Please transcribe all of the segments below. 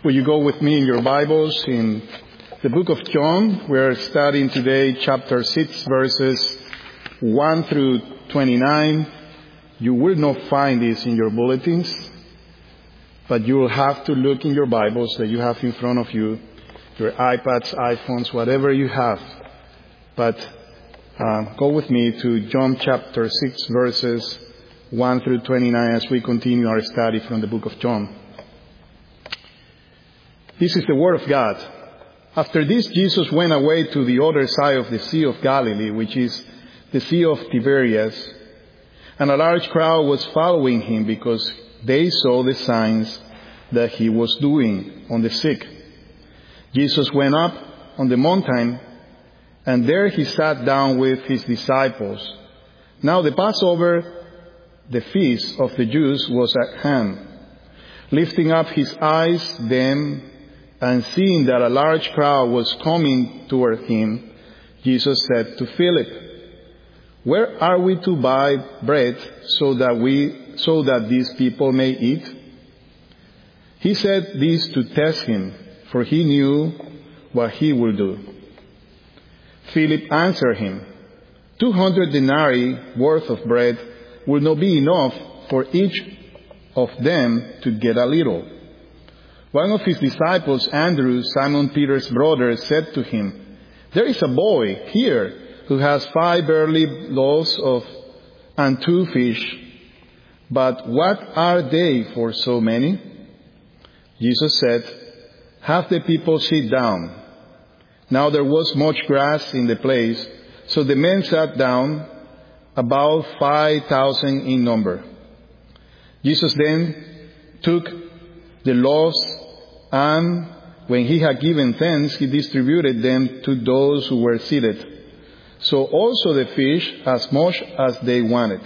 Will you go with me in your Bibles in the book of John? We're studying today chapter 6, verses 1 through 29. You will not find this in your bulletins, but you will have to look in your Bibles that you have in front of you, your iPads, iPhones, whatever you have. But go with me to John chapter 6, verses 1 through 29 as we continue our study from the book of John. This is the Word of God. After this, Jesus went away to the other side of the Sea of Galilee, which is the Sea of Tiberias, and a large crowd was following him because they saw the signs that he was doing on the sick. Jesus went up on the mountain, and there he sat down with his disciples. Now the Passover, the feast of the Jews, was at hand. Lifting up his eyes then, and seeing that a large crowd was coming toward him, Jesus said to Philip, "Where are we to buy bread so that these people may eat?" He said this to test him, for he knew what he would do. Philip answered him, 200 denarii worth of bread will not be enough for each of them to get a little. One of his disciples, Andrew, Simon Peter's brother, said to him, "There is a boy here who has 5 barley loaves and 2 fish, but what are they for so many?" Jesus said, "Have the people sit down." Now there was much grass in the place, so the men sat down, about 5,000 in number. Jesus then took the loaves, and when he had given thanks, he distributed them to those who were seated. So also the fish, as much as they wanted.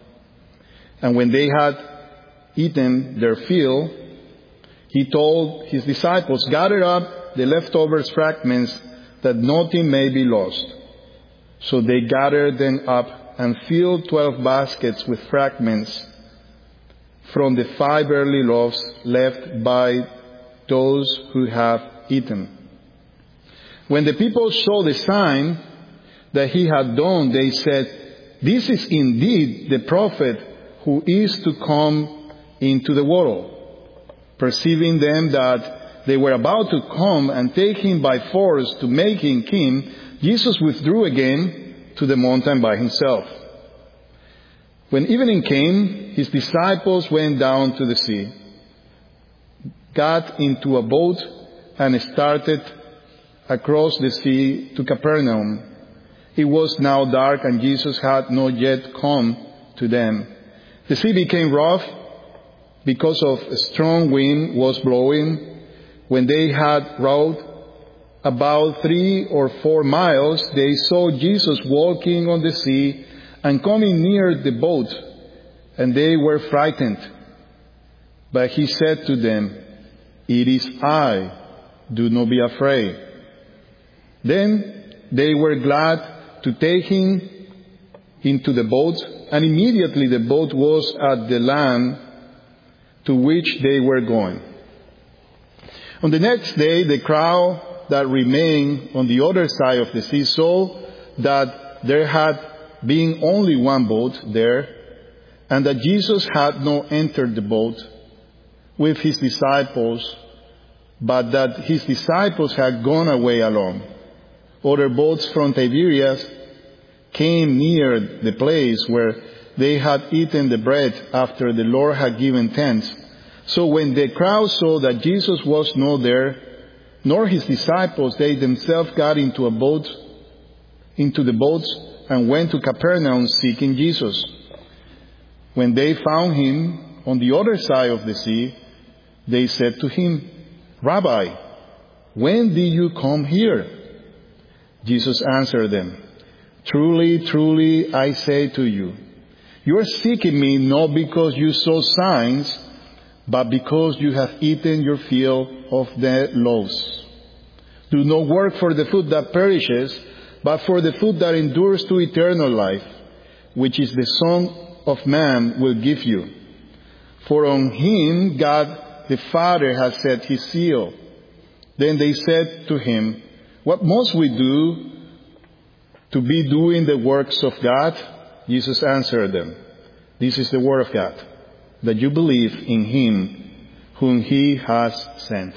And when they had eaten their fill, he told his disciples, "Gather up the leftover fragments, that nothing may be lost." So they gathered them up and filled 12 baskets with fragments from the 5 barley loaves left by those who have eaten. When the people saw the sign that he had done, they said, "This is indeed the prophet who is to come into the world." Perceiving then that they were about to come and take him by force to make him king, Jesus withdrew again to the mountain by himself. When evening came, his disciples went down to the sea, got into a boat, and started across the sea to Capernaum. It was now dark, and Jesus had not yet come to them. The sea became rough because of a strong wind was blowing. When they had rowed about 3 or 4 miles, they saw Jesus walking on the sea and coming near the boat, and they were frightened. But he said to them, "It is I, do not be afraid." Then they were glad to take him into the boat, and immediately the boat was at the land to which they were going. On the next day, the crowd that remained on the other side of the sea saw that there had been only one boat there, and that Jesus had not entered the boat with his disciples, but that his disciples had gone away alone. Other boats from Tiberias came near the place where they had eaten the bread after the Lord had given thanks. So when the crowd saw that Jesus was not there, nor his disciples, they themselves got into the boats and went to Capernaum seeking Jesus. When they found him on the other side of the sea, they said to him, "Rabbi, when did you come here?" Jesus answered them, "Truly, truly, I say to you, you are seeking me not because you saw signs, but because you have eaten your fill of the loaves. Do not work for the food that perishes, but for the food that endures to eternal life, which is the Son of Man will give you. For on him God the Father has set his seal." Then they said to him, "What must we do to be doing the works of God?" Jesus answered them, "This is the word of God, that you believe in him whom he has sent."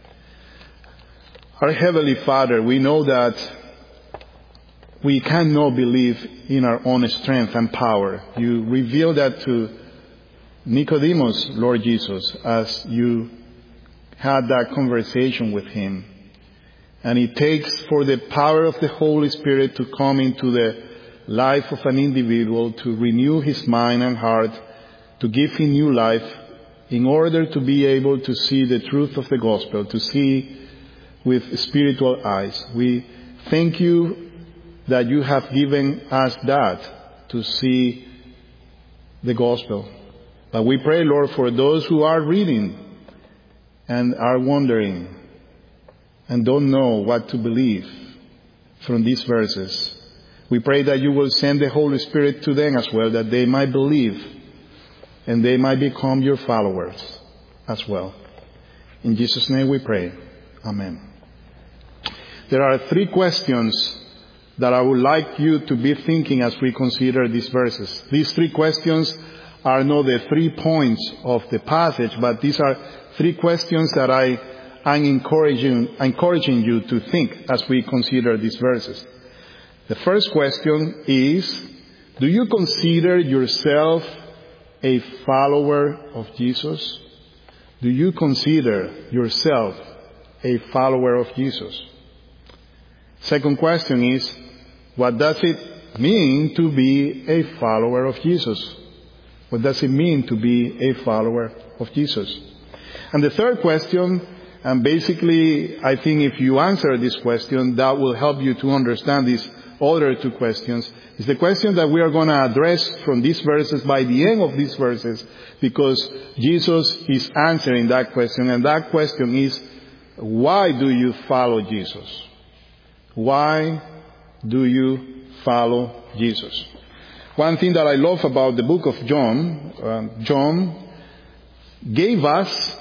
Our Heavenly Father, we know that we cannot believe in our own strength and power. You revealed that to Nicodemus, Lord Jesus, as you had that conversation with him. And it takes for the power of the Holy Spirit to come into the life of an individual, to renew his mind and heart, to give him new life, in order to be able to see the truth of the gospel, to see with spiritual eyes. We thank you that you have given us that, to see the gospel. But we pray, Lord, for those who are reading and are wondering and don't know what to believe from these verses. We pray that you will send the Holy Spirit to them as well, that they might believe and they might become your followers as well. In Jesus' name we pray. Amen. There are 3 questions that I would like you to be thinking as we consider these verses. These 3 questions are not the 3 points of the passage, but these are 3 questions that I am encouraging you to think as we consider these verses. The first question is, do you consider yourself a follower of Jesus? Do you consider yourself a follower of Jesus? Second question is, what does it mean to be a follower of Jesus? What does it mean to be a follower of Jesus? And the third question, and basically I think if you answer this question, that will help you to understand these other 2 questions, is the question that we are going to address from these verses by the end of these verses, because Jesus is answering that question, and that question is, why do you follow Jesus? Why do you follow Jesus? One thing that I love about the book of John, John gave us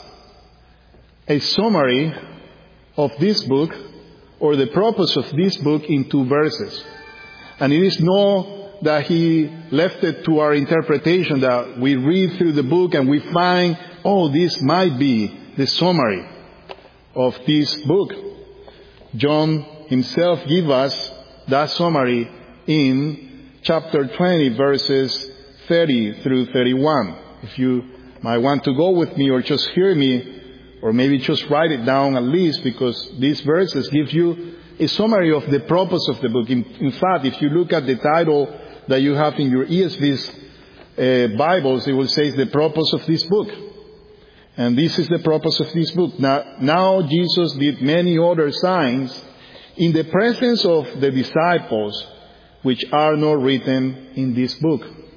a summary of this book, or the purpose of this book, in 2 verses. And it is not that he left it to our interpretation, that we read through the book and we find, oh, this might be the summary of this book. John himself gave us that summary in chapter 20, verses 30 through 31. If you might want to go with me or just hear me, or maybe just write it down at least, because these verses give you a summary of the purpose of the book. In fact, if you look at the title that you have in your ESV Bibles, it will say the purpose of this book. And this is the purpose of this book. Now Jesus did many other signs in the presence of the disciples, which are not written in this book.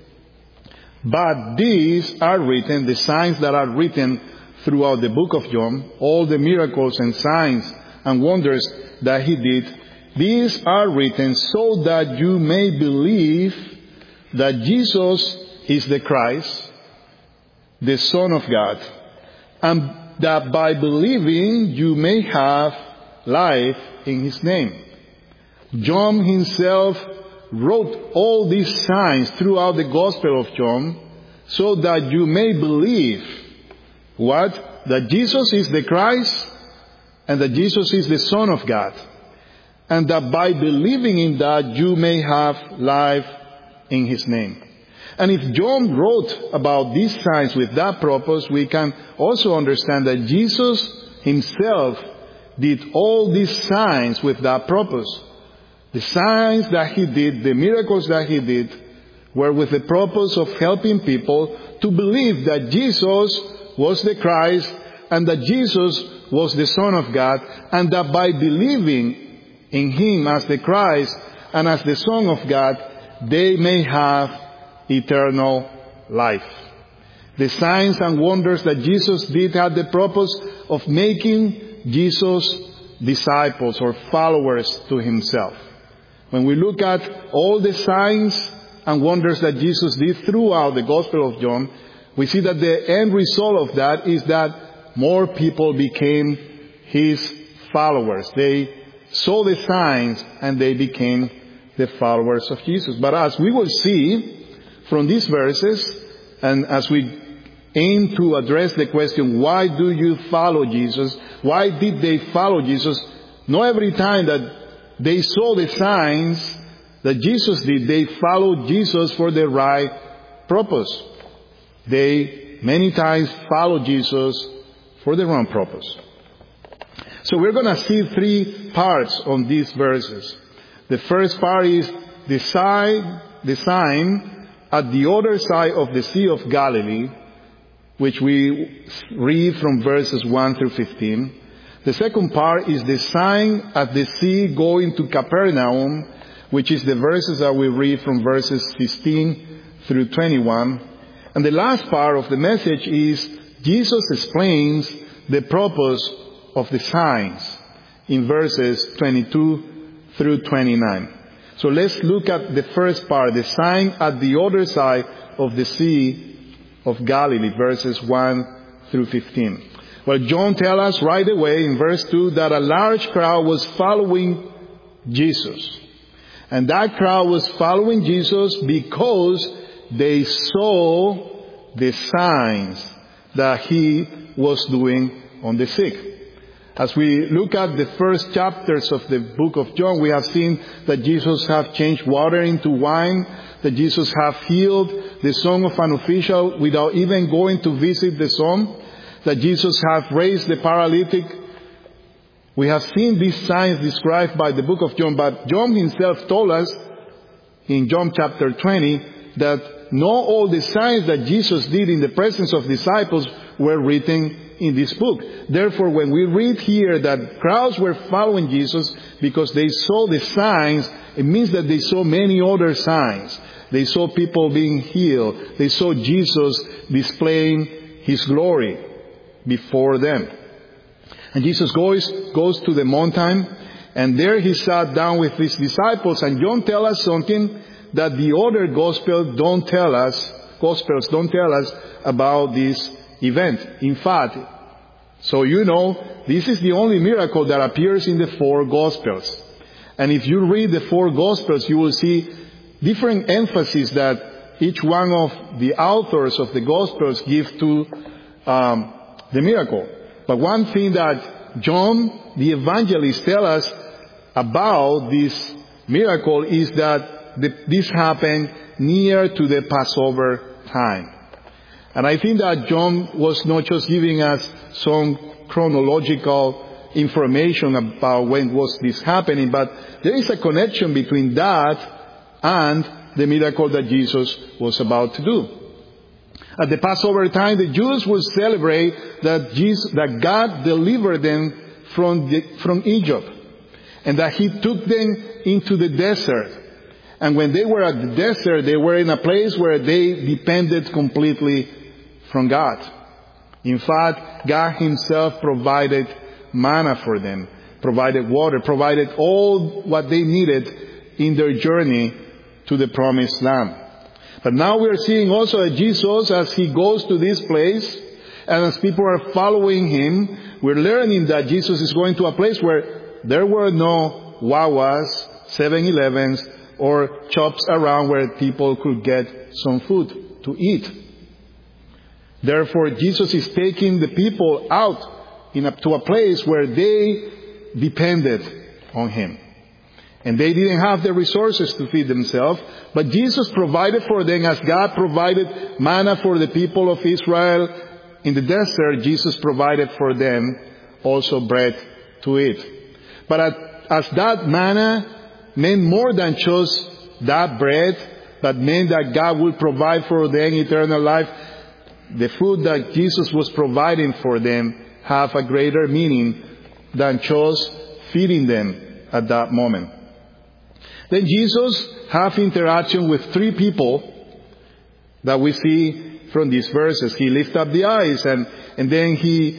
But these are written, the signs that are written throughout the book of John, all the miracles and signs and wonders that he did, these are written so that you may believe that Jesus is the Christ, the Son of God, and that by believing you may have life in his name. John himself wrote all these signs throughout the Gospel of John so that you may believe what? That Jesus is the Christ and that Jesus is the Son of God. And that by believing in that you may have life in his name. And if John wrote about these signs with that purpose, we can also understand that Jesus himself did all these signs with that purpose. The signs that he did, the miracles that he did, were with the purpose of helping people to believe that Jesus was the Christ and that Jesus was the Son of God, and that by believing in him as the Christ and as the Son of God, they may have eternal life. The signs and wonders that Jesus did had the purpose of making Jesus disciples or followers to himself. When we look at all the signs and wonders that Jesus did throughout the Gospel of John, we see that the end result of that is that more people became his followers. They saw the signs and they became the followers of Jesus. But as we will see from these verses, and as we aim to address the question, why do you follow Jesus? Why did they follow Jesus? Not every time that they saw the signs that Jesus did, they followed Jesus for the right purpose. They many times followed Jesus for the wrong purpose. So we're going to see three parts on these verses. The first part is the sign at the other side of the Sea of Galilee, which we read from verses 1 through 15. The second part is the sign at the sea going to Capernaum, which is the verses that we read from verses 16 through 21. And the last part of the message is Jesus explains the purpose of the signs in verses 22 through 29. So let's look at the first part, the sign at the other side of the Sea of Galilee, verses 1 through 15. Well, John tells us right away in verse 2 that a large crowd was following Jesus. And that crowd was following Jesus because they saw the signs that he was doing on the sick. As we look at the first chapters of the book of John, we have seen that Jesus have changed water into wine, that Jesus have healed the son of an official without even going to visit the son, that Jesus have raised the paralytic. We have seen these signs described by the book of John, but John himself told us in John chapter 20 that not all the signs that Jesus did in the presence of disciples were written in this book. Therefore, when we read here that crowds were following Jesus because they saw the signs, it means that they saw many other signs. They saw people being healed. They saw Jesus displaying his glory before them. And Jesus goes to the mountain, and there he sat down with his disciples. And John tells us something that the other Gospels don't tell us about this event. In fact, so you know, this is the only miracle that appears in the four Gospels. And if you read the four Gospels, you will see different emphasis that each one of the authors of the Gospels give to the miracle. But one thing that John, the evangelist, tells us about this miracle is that this happened near to the Passover time. And I think that John was not just giving us some chronological information about when was this happening, but there is a connection between that and the miracle that Jesus was about to do. At the Passover time, the Jews would celebrate that God delivered them from Egypt, and that he took them into the desert. And when they were at the desert, they were in a place where they depended completely from God. In fact, God himself provided manna for them, provided water, provided all what they needed in their journey to the promised land. But now we are seeing also that Jesus, as he goes to this place, and as people are following him, we're learning that Jesus is going to a place where there were no Wawas, 7-Elevens, or shops around where people could get some food to eat. Therefore, Jesus is taking the people out to a place where they depended on him. And they didn't have the resources to feed themselves, but Jesus provided for them as God provided manna for the people of Israel in the desert. Jesus provided for them also bread to eat. But as that manna meant more than just that bread, but meant that God would provide for them eternal life, the food that Jesus was providing for them have a greater meaning than just feeding them at that moment. Then Jesus have interaction with three people that we see from these verses. He lifts up the eyes and then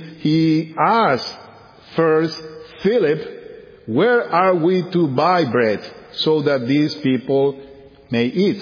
he asks first Philip, where are we to buy bread so that these people may eat?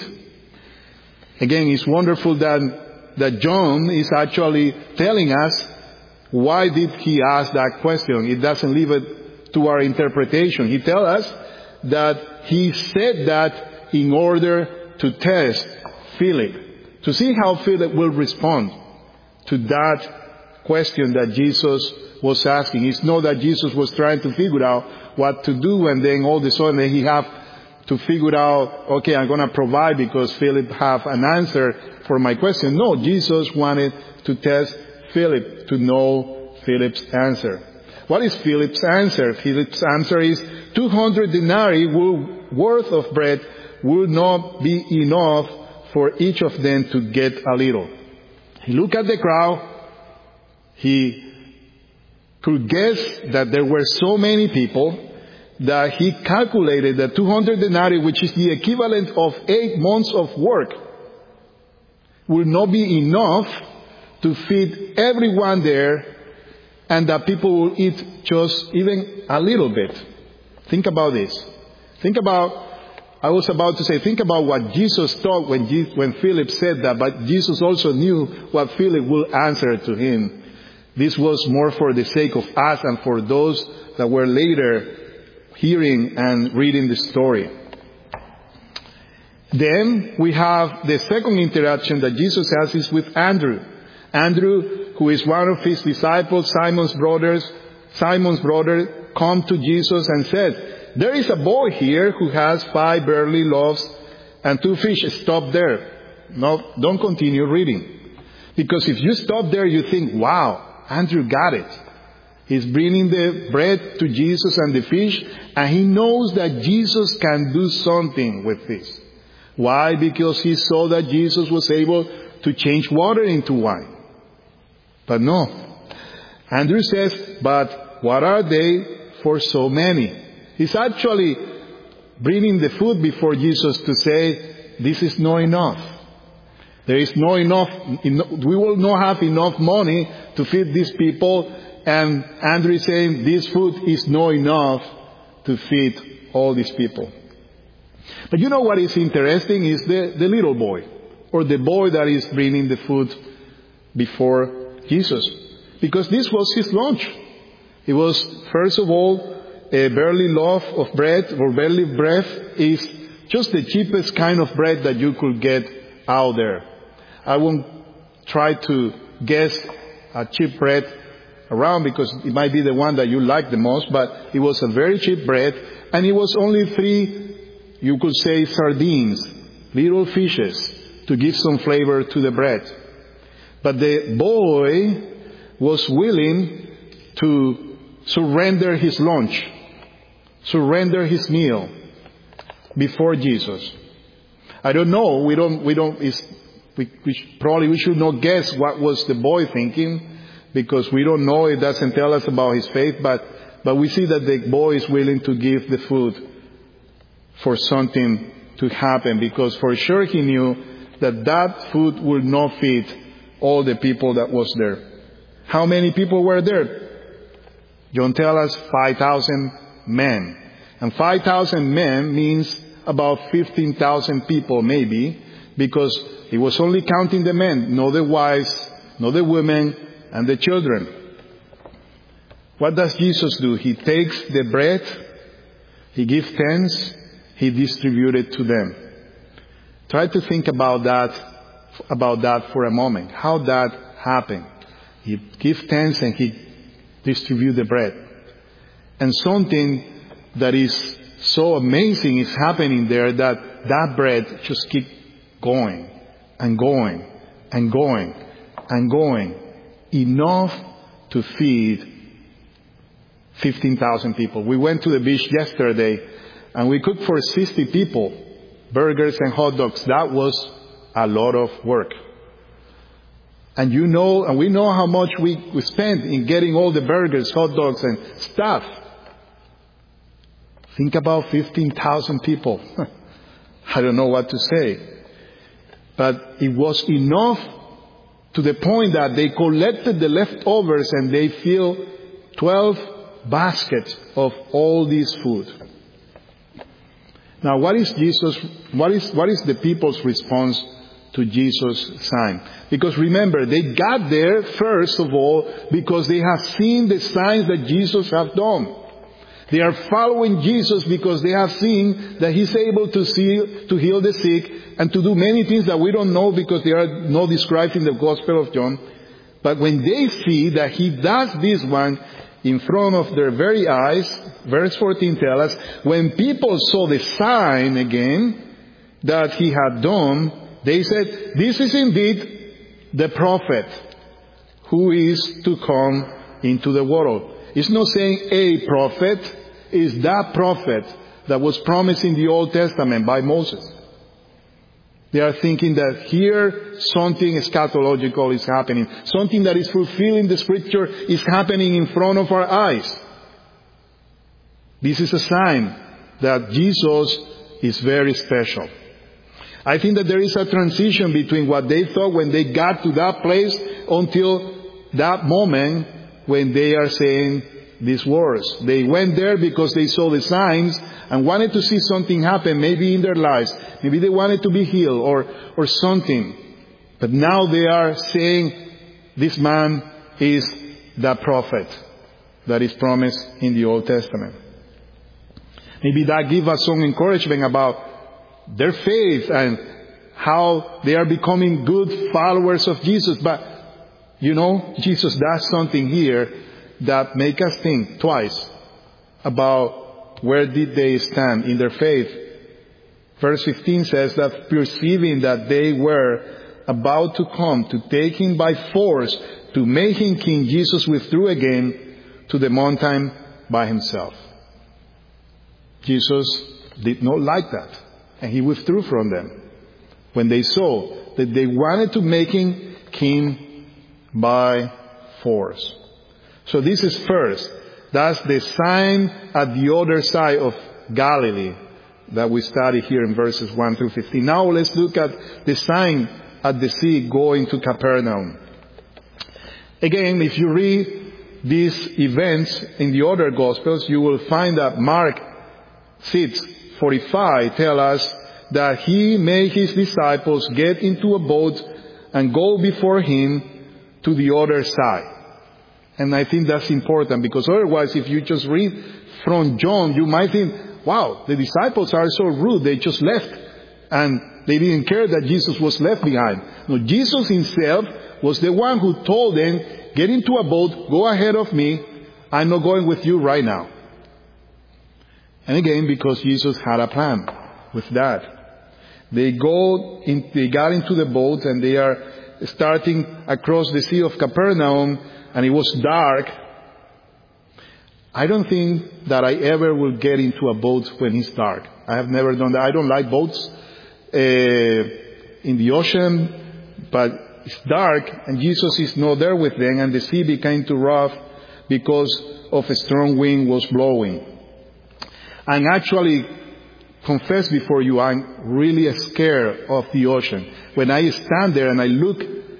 Again, it's wonderful that John is actually telling us Why did he ask that question? It doesn't leave it to our interpretation. He tells us that he said that in order to test Philip, to see how Philip will respond to that question that Jesus was asking. It's not that Jesus was trying to figure out what to do, and then all of a sudden he have to figure out, okay, I'm going to provide because Philip have an answer for my question. No, Jesus wanted to test Philip, to know Philip's answer. What is Philip's answer? Philip's answer is 200 denarii worth of bread will not be enough for each of them to get a little. He looked at the crowd. He could guess that there were so many people that he calculated that 200 denarii, which is the equivalent of 8 months of work, will not be enough to feed everyone there, and that people will eat just even a little bit. Think about this. Think about what Jesus thought when Philip said that, but Jesus also knew what Philip will answer to him. This was more for the sake of us and for those that were later hearing and reading the story. Then we have the second interaction that Jesus has is with Andrew. Andrew, who is one of his disciples, Simon's brother, come to Jesus and said, "There is a boy here who has 5 barley loaves and 2 fish." Stop there. No, don't continue reading. Because if you stop there, you think, wow, Andrew got it. He's bringing the bread to Jesus and the fish, and he knows that Jesus can do something with this. Why? Because he saw that Jesus was able to change water into wine. But no. Andrew says, but what are they for so many? He's actually bringing the food before Jesus to say, this is not enough. There is no enough, we will not have enough money to feed these people. And Andrew is saying, this food is not enough to feed all these people. But you know what is interesting is the little boy, or the boy that is bringing the food before Jesus. Because this was his lunch. It was, first of all, a barley loaf of bread, or barley bread is just the cheapest kind of bread that you could get out there. I won't try to guess a cheap bread around because it might be the one that you like the most, but it was a very cheap bread, and it was only 3, you could say, sardines, little fishes, to give some flavor to the bread. But the boy was willing to surrender his lunch, surrender his meal before Jesus. I don't know, we should not guess what was the boy thinking, because we don't know, it doesn't tell us about his faith, but we see that the boy is willing to give the food for something to happen, because for sure he knew that food would not feed all the people that was there. How many people were there? John tells us 5,000 men. And 5,000 men means about 15,000 people maybe, because he was only counting the men, not the wives, not the women, and the children. What does Jesus do? He takes the bread, he gives thanks, he distributed to them. Try to think about that for a moment. How that happened. He gives thanks and he distributes the bread. And something that is so amazing is happening there, that bread just keeps going and going and going and going. Enough to feed 15,000 people. We went to the beach yesterday and we cooked for 60 people, burgers and hot dogs. That was a lot of work. And we know how much we spent in getting all the burgers, hot dogs and stuff. Think about 15,000 people. I don't know what to say. But it was enough to the point that they collected the leftovers and they filled 12 baskets of all this food. Now, what is the people's response to Jesus' sign. Because remember, they got there, first of all, because they have seen the signs that Jesus has done. They are following Jesus because they have seen that He's able to heal the sick, and to do many things that we don't know because they are not described in the Gospel of John. But when they see that He does this one in front of their very eyes, verse 14 tells us, when people saw the sign again that He had done, they said, this is indeed the prophet who is to come into the world. It's not saying a prophet, it's that prophet that was promised in the Old Testament by Moses. They are thinking that here something eschatological is happening. Something that is fulfilling the Scripture is happening in front of our eyes. This is a sign that Jesus is very special. I think that there is a transition between what they thought when they got to that place until that moment when they are saying these words. They went there because they saw the signs and wanted to see something happen, maybe in their lives. Maybe they wanted to be healed or something. But now they are saying this man is the prophet that is promised in the Old Testament. Maybe that gives us some encouragement about their faith and how they are becoming good followers of Jesus. But, Jesus does something here that makes us think twice about where did they stand in their faith. Verse 15 says that perceiving that they were about to come to take Him by force to make Him king, Jesus withdrew again to the mountain by Himself. Jesus did not like that. And He withdrew from them when they saw that they wanted to make Him king by force. So this is first. That's the sign at the other side of Galilee that we study here in verses 1 through 15. Now let's look at the sign at the sea going to Capernaum. Again, if you read these events in the other Gospels, you will find that Mark 6:45 tell us that He made His disciples get into a boat and go before Him to the other side. And I think that's important because otherwise if you just read from John, you might think, wow, the disciples are so rude, they just left and they didn't care that Jesus was left behind. No, Jesus Himself was the one who told them, get into a boat, go ahead of me, I'm not going with you right now. And again, because Jesus had a plan with that. They got into the boat and they are starting across the Sea of Capernaum, and it was dark. I don't think that I ever will get into a boat when it's dark. I have never done that. I don't like boats in the ocean, but it's dark and Jesus is not there with them, and the sea became too rough because of a strong wind was blowing. And actually, confess before you, I'm really scared of the ocean. When I stand there and I look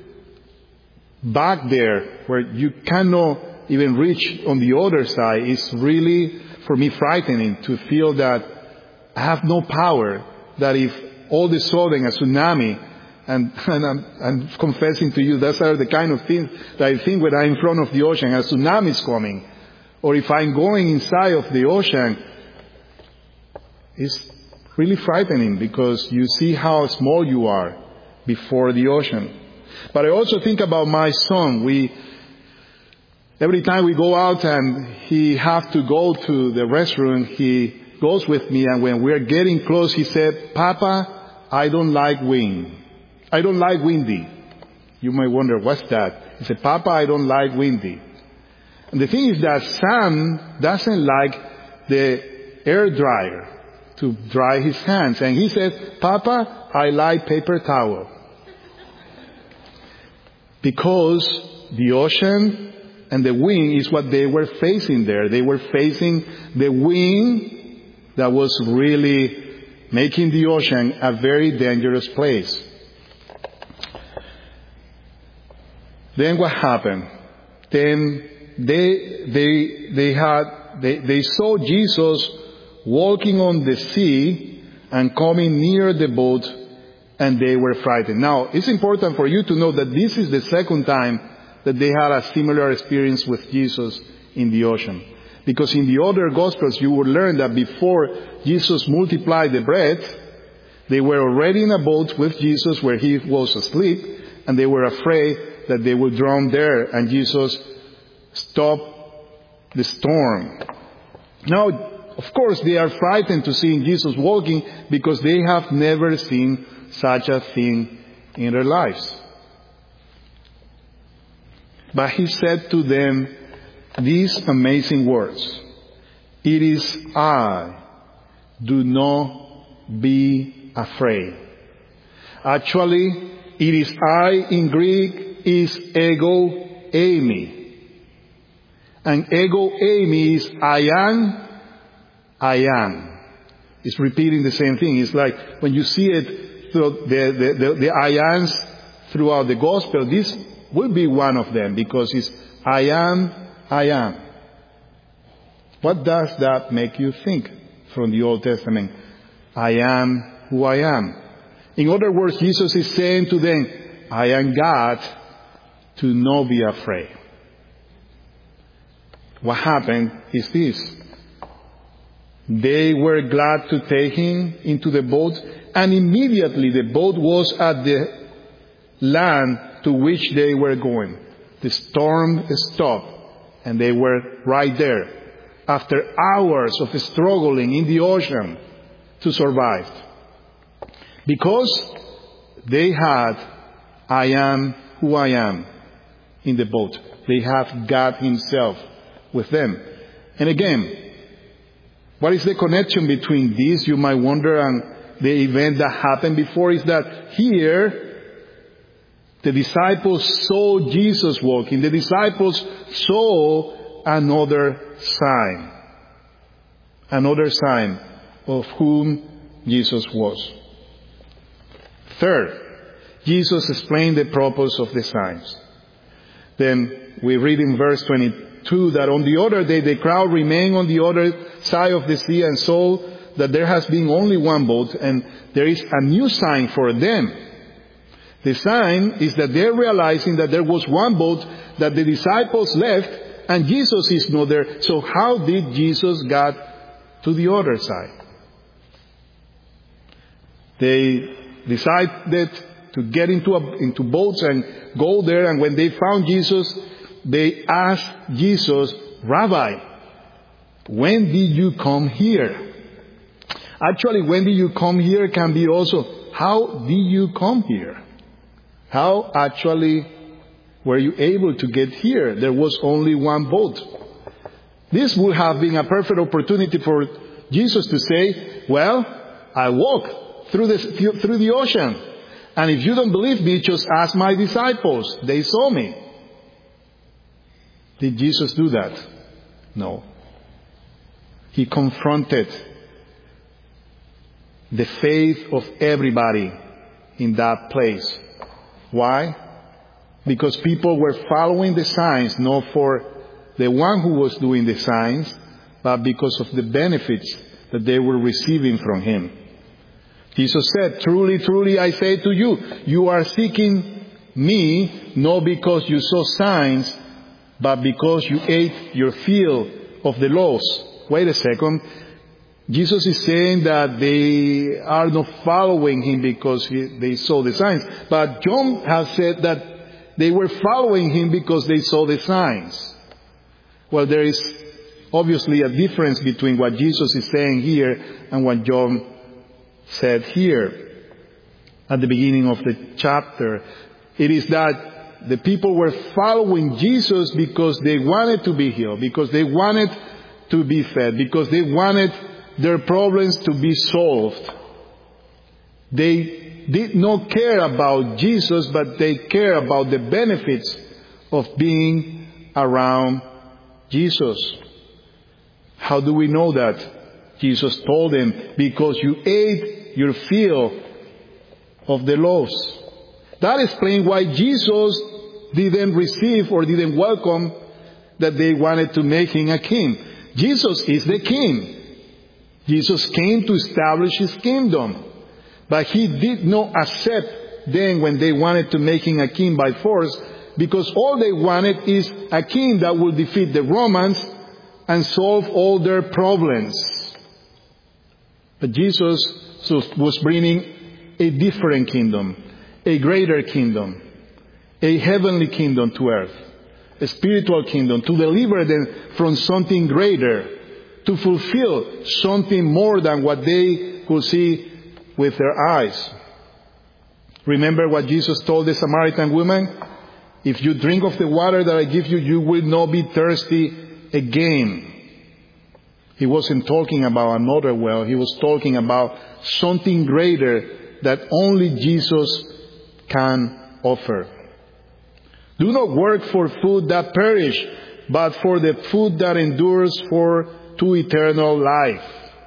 back there where you cannot even reach on the other side, it's really, for me, frightening to feel that I have no power, that if all of a sudden a tsunami, and I'm confessing to you, those are the kind of things that I think when I'm in front of the ocean, a tsunami is coming, or if I'm going inside of the ocean, it's really frightening because you see how small you are before the ocean. But I also think about my son. Every time we go out and he has to go to the restroom, he goes with me, and when we're getting close, he said, Papa, I don't like wind. I don't like windy. You might wonder, what's that? He said, Papa, I don't like windy. And the thing is that Sam doesn't like the air dryer to dry his hands. And he said, Papa, I like paper towel. Because the ocean and the wind is what they were facing there. They were facing the wind that was really making the ocean a very dangerous place. Then what happened? Then they saw Jesus walking on the sea and coming near the boat, and they were frightened. Now, it's important for you to know that this is the second time that they had a similar experience with Jesus in the ocean. Because in the other Gospels, you will learn that before Jesus multiplied the bread, they were already in a boat with Jesus where he was asleep, and they were afraid that they would drown there, and Jesus stopped the storm. Now, of course, they are frightened to see Jesus walking because they have never seen such a thing in their lives. But he said to them these amazing words, "It is I, do not be afraid." Actually, "it is I" in Greek is ego eimi. And ego eimi is I am. It's repeating the same thing. It's like when you see it through the I ams throughout the gospel, this will be one of them because it's I am, I am. What does that make you think from the Old Testament? I am who I am. In other words, Jesus is saying to them, I am God, to not be afraid. What happened is this. They were glad to take him into the boat, and immediately the boat was at the land to which they were going. The storm stopped, and they were right there after hours of struggling in the ocean to survive. Because they had I am who I am in the boat. They have God himself with them. And again, what is the connection between this, you might wonder, and the event that happened before? Is that here the disciples saw Jesus walking. The disciples saw another sign of whom Jesus was. Third, Jesus explained the purpose of the signs. Then we read in verse 22 that on the other day the crowd remained on the other side of the sea and saw that there has been only one boat and there is a new sign for them. The sign is that they're realizing that there was one boat that the disciples left and Jesus is not there. So how did Jesus get to the other side? They decided to get into boats and go there, and when they found Jesus, they asked Jesus, Rabbi, when did you come here? Actually, when did you come here can be also, how did you come here? How actually were you able to get here? There was only one boat. This would have been a perfect opportunity for Jesus to say, well, I walked through the ocean. And if you don't believe me, just ask my disciples. They saw me. Did Jesus do that? No. He confronted the faith of everybody in that place. Why? Because people were following the signs, not for the one who was doing the signs, but because of the benefits that they were receiving from him. Jesus said, truly, truly, I say to you, you are seeking me, not because you saw signs, but because you ate your fill of the loaves. Wait a second. Jesus is saying that they are not following him because they saw the signs. But John has said that they were following him because they saw the signs. Well, there is obviously a difference between what Jesus is saying here and what John said here at the beginning of the chapter. It is that the people were following Jesus because they wanted to be healed, because they wanted to be fed, because they wanted their problems to be solved. They did not care about Jesus, but they care about the benefits of being around Jesus. How do we know that? Jesus told them, because you ate your fill of the loaves. That explains why Jesus didn't receive or didn't welcome that they wanted to make him a king. Jesus is the king. Jesus came to establish his kingdom. But he did not accept them when they wanted to make him a king by force, because all they wanted is a king that will defeat the Romans and solve all their problems. But Jesus was bringing a different kingdom, a greater kingdom, a heavenly kingdom to earth, a spiritual kingdom, to deliver them from something greater, to fulfill something more than what they could see with their eyes. Remember what Jesus told the Samaritan woman? If you drink of the water that I give you, you will not be thirsty again. He wasn't talking about another well. He was talking about something greater that only Jesus can offer. Do not work for food that perish, but for the food that endures to eternal life.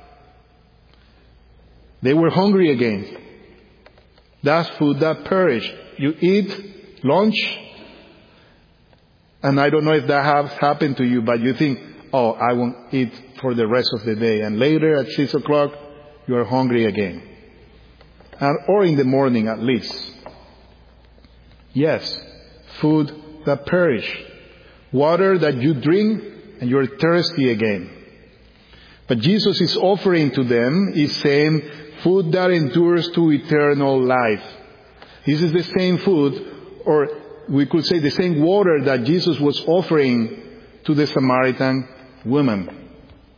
They were hungry again. That's food that perish. You eat lunch, and I don't know if that has happened to you, but you think, oh, I won't eat for the rest of the day. And later at 6 o'clock, you are hungry again. Or in the morning at least. Yes, food that perish. Water that you drink and you're thirsty again. But Jesus is offering to them, is saying, food that endures to eternal life. This is the same food, or we could say the same water that Jesus was offering to the Samaritan woman.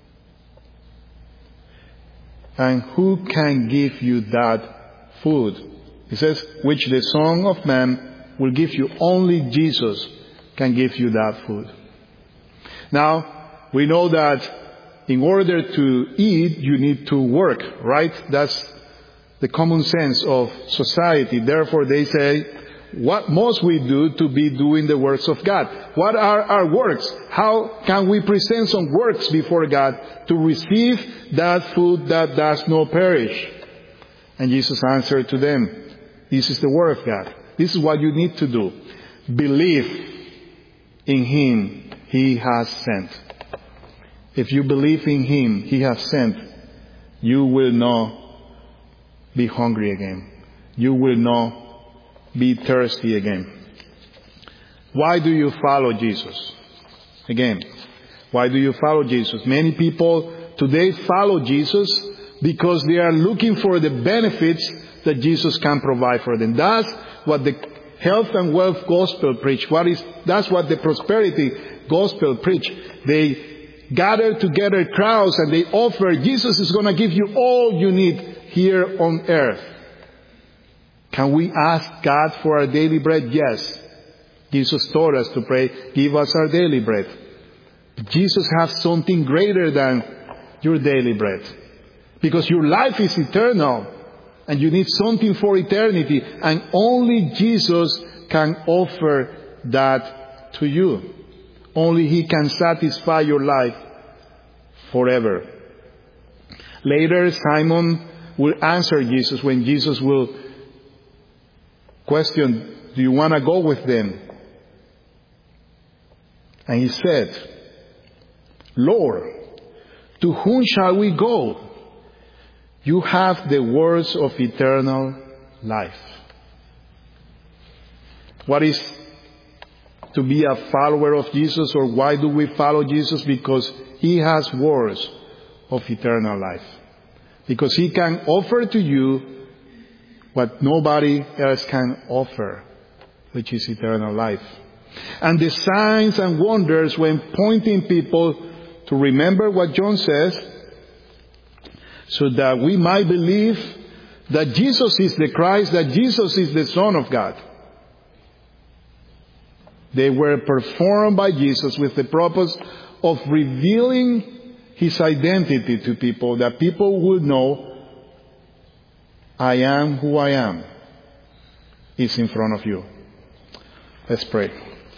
And who can give you that food? He says, which the Son of Man will give you. Only Jesus can give you that food. Now, we know that in order to eat, you need to work, right? That's the common sense of society. Therefore, they say, what must we do to be doing the works of God? What are our works? How can we present some works before God to receive that food that does not perish? And Jesus answered to them, this is the word of God. This is what you need to do. Believe in Him He has sent. If you believe in Him He has sent, you will not be hungry again. You will not be thirsty again. Why do you follow Jesus? Again, why do you follow Jesus? Many people today follow Jesus because they are looking for the benefits that Jesus can provide for them. That's what the health and wealth gospel preach. That's what the prosperity gospel preach. They gather together crowds and they offer, Jesus is going to give you all you need here on earth. Can we ask God for our daily bread? Yes. Jesus taught us to pray, give us our daily bread. But Jesus has something greater than your daily bread. Because your life is eternal and you need something for eternity. And only Jesus can offer that to you. Only He can satisfy your life forever. Later, Simon will answer Jesus when Jesus will question, do you want to go with them? And he said, Lord, to whom shall we go? You have the words of eternal life. What is to be a follower of Jesus, or why do we follow Jesus? Because He has words of eternal life. Because He can offer to you what nobody else can offer, which is eternal life. And the signs and wonders when pointing people to remember what John says, so that we might believe that Jesus is the Christ, that Jesus is the Son of God. They were performed by Jesus with the purpose of revealing His identity to people, that people would know, I am who I am is in front of you. Let's pray.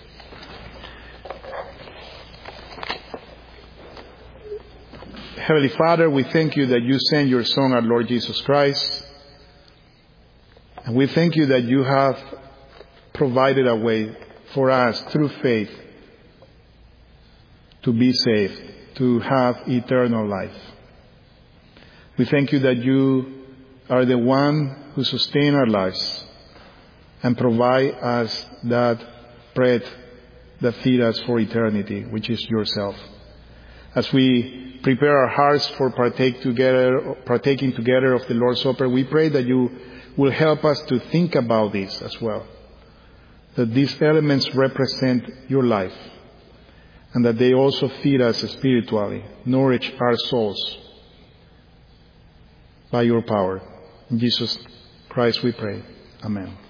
Heavenly Father, we thank You that You sent Your Son, our Lord Jesus Christ. And we thank You that You have provided a way for us through faith to be saved, to have eternal life. We thank You that You are the one who sustain our lives and provide us that bread that feed us for eternity, which is yourself. As we prepare our hearts for partaking together of the Lord's Supper, we pray that you will help us to think about this as well, that these elements represent your life, and that they also feed us spiritually, nourish our souls by your power. In Jesus Christ we pray. Amen.